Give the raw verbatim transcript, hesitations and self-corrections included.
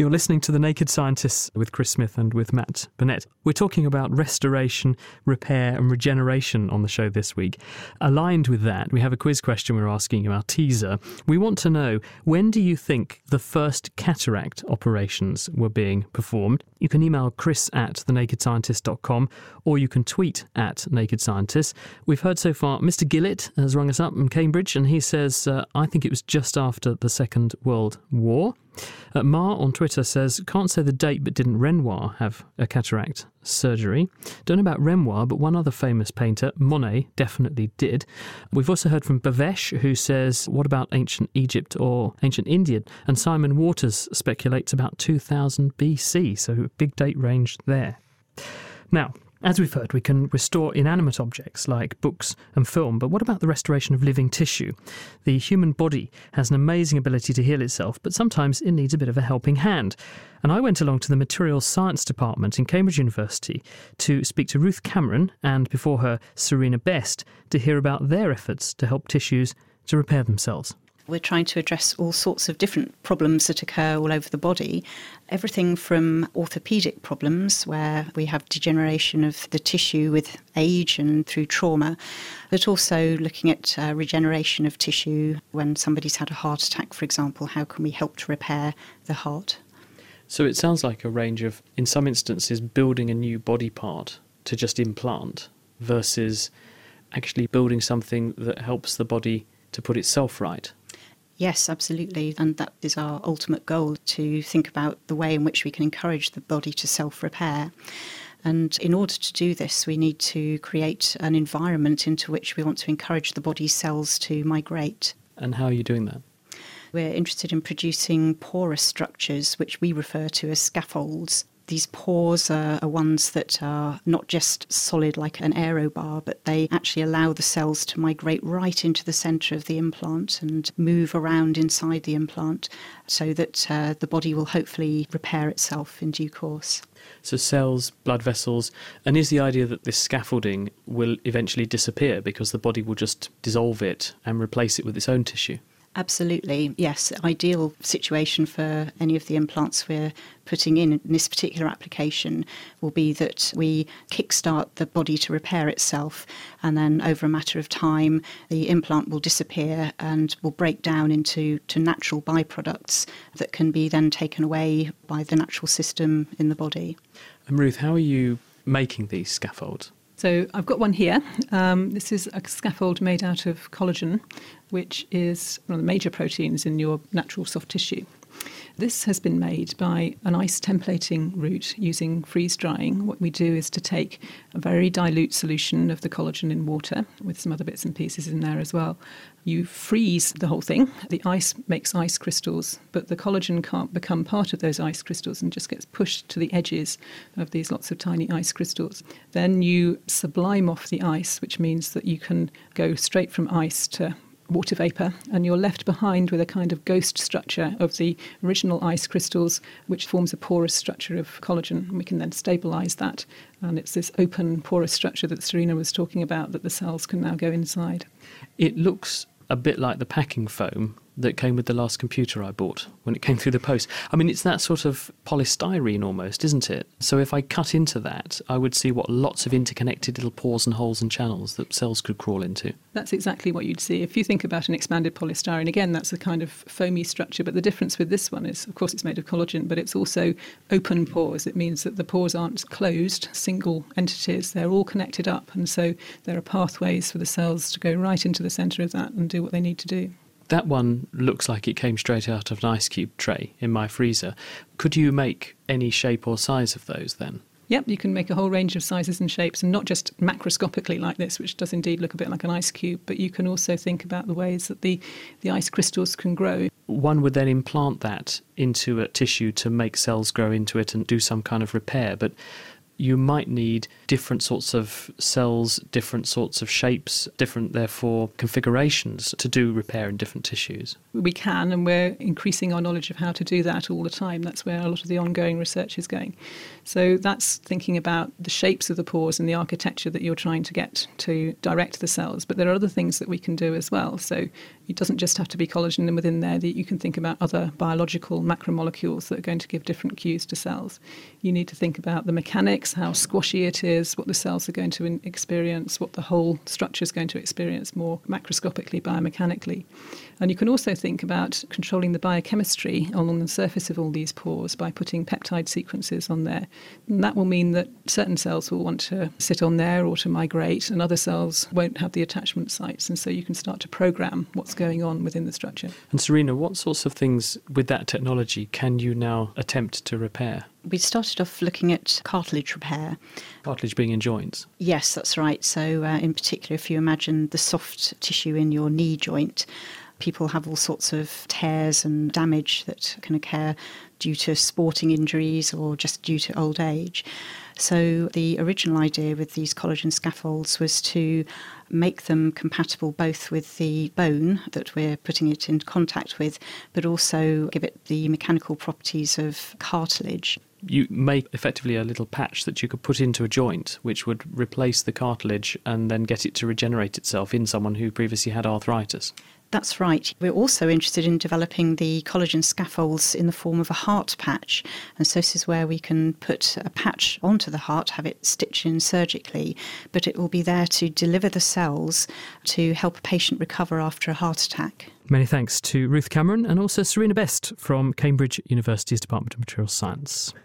You're listening to The Naked Scientists with Chris Smith and with Matt Burnett. We're talking about restoration, repair and regeneration on the show this week. Aligned with that, we have a quiz question we're asking you, our teaser. We want to know, when do you think the first cataract operations were being performed? You can email chris at the naked scientist dot com or you can tweet at Naked Scientists. We've heard so far, Mister Gillett has rung us up from Cambridge and he says, uh, I think it was just after the Second World War. Uh, Mar on Twitter says, can't say the date, but didn't Renoir have a cataract surgery? Don't know about Renoir, but one other famous painter, Monet, definitely did. We've also heard from Bavesh, who says, what about ancient Egypt or ancient India? And Simon Waters speculates about two thousand B C, so big date range there. Now, as we've heard, we can restore inanimate objects like books and film, but what about the restoration of living tissue? The human body has an amazing ability to heal itself, but sometimes it needs a bit of a helping hand. And I went along to the Materials Science Department in Cambridge University to speak to Ruth Cameron and, before her, Serena Best, to hear about their efforts to help tissues to repair themselves. We're trying to address all sorts of different problems that occur all over the body. Everything from orthopaedic problems, where we have degeneration of the tissue with age and through trauma, but also looking at uh, regeneration of tissue when somebody's had a heart attack, for example. How can we help to repair the heart? So it sounds like a range of, in some instances, building a new body part to just implant versus actually building something that helps the body to put itself right. Yes, absolutely. And that is our ultimate goal, to think about the way in which we can encourage the body to self-repair. And in order to do this, we need to create an environment into which we want to encourage the body's cells to migrate. And how are you doing that? We're interested in producing porous structures, which we refer to as scaffolds. These pores are, are ones that are not just solid like an aerobar, but they actually allow the cells to migrate right into the centre of the implant and move around inside the implant so that uh, the body will hopefully repair itself in due course. So cells, blood vessels, and is the idea that this scaffolding will eventually disappear because the body will just dissolve it and replace it with its own tissue? Absolutely, yes. Ideal situation for any of the implants we're putting in in this particular application will be that we kickstart the body to repair itself, and then over a matter of time the implant will disappear and will break down into to natural byproducts that can be then taken away by the natural system in the body. And Ruth, how are you making these scaffolds? So I've got one here. Um, this is a scaffold made out of collagen, which is one of the major proteins in your natural soft tissue. This has been made by an ice templating route using freeze drying. What we do is to take a very dilute solution of the collagen in water with some other bits and pieces in there as well. You freeze the whole thing. The ice makes ice crystals, but the collagen can't become part of those ice crystals and just gets pushed to the edges of these lots of tiny ice crystals. Then you sublime off the ice, which means that you can go straight from ice to water vapour, and you're left behind with a kind of ghost structure of the original ice crystals, which forms a porous structure of collagen. And we can then stabilise that, and it's this open porous structure that Serena was talking about that the cells can now go inside. It looks a bit like the packing foam that came with the last computer I bought when it came through the post. I mean, it's that sort of polystyrene almost, isn't it? So if I cut into that, I would see what lots of interconnected little pores and holes and channels that cells could crawl into. That's exactly what you'd see. If you think about an expanded polystyrene, again, that's a kind of foamy structure, but the difference with this one is, of course, it's made of collagen, but it's also open pores. It means that the pores aren't closed, single entities. They're all connected up, and so there are pathways for the cells to go right into the centre of that and do what they need to do. That one looks like it came straight out of an ice cube tray in my freezer. Could you make any shape or size of those then? Yep, you can make a whole range of sizes and shapes, and not just macroscopically like this, which does indeed look a bit like an ice cube, but you can also think about the ways that the, the ice crystals can grow. One would then implant that into a tissue to make cells grow into it and do some kind of repair, but you might need different sorts of cells, different sorts of shapes, different, therefore, configurations to do repair in different tissues. We can, and we're increasing our knowledge of how to do that all the time. That's where a lot of the ongoing research is going. So that's thinking about the shapes of the pores and the architecture that you're trying to get to direct the cells. But there are other things that we can do as well. So it doesn't just have to be collagen, and within there that you can think about other biological macromolecules that are going to give different cues to cells. You need to think about the mechanics, how squashy it is, what the cells are going to in- experience, what the whole structure is going to experience more macroscopically, biomechanically. And you can also think about controlling the biochemistry along the surface of all these pores by putting peptide sequences on there. And that will mean that certain cells will want to sit on there or to migrate, and other cells won't have the attachment sites. And so you can start to program what's going on within the structure. And Serena, what sorts of things with that technology can you now attempt to repair? We started off looking at cartilage repair. Cartilage being in joints? Yes, that's right. So uh, in particular, if you imagine the soft tissue in your knee joint, people have all sorts of tears and damage that can occur due to sporting injuries or just due to old age. So the original idea with these collagen scaffolds was to make them compatible both with the bone that we're putting it in contact with, but also give it the mechanical properties of cartilage. You make effectively a little patch that you could put into a joint, which would replace the cartilage and then get it to regenerate itself in someone who previously had arthritis. That's right. We're also interested in developing the collagen scaffolds in the form of a heart patch. And so this is where we can put a patch onto the heart, have it stitched in surgically, but it will be there to deliver the cells to help a patient recover after a heart attack. Many thanks to Ruth Cameron and also Serena Best from Cambridge University's Department of Materials Science.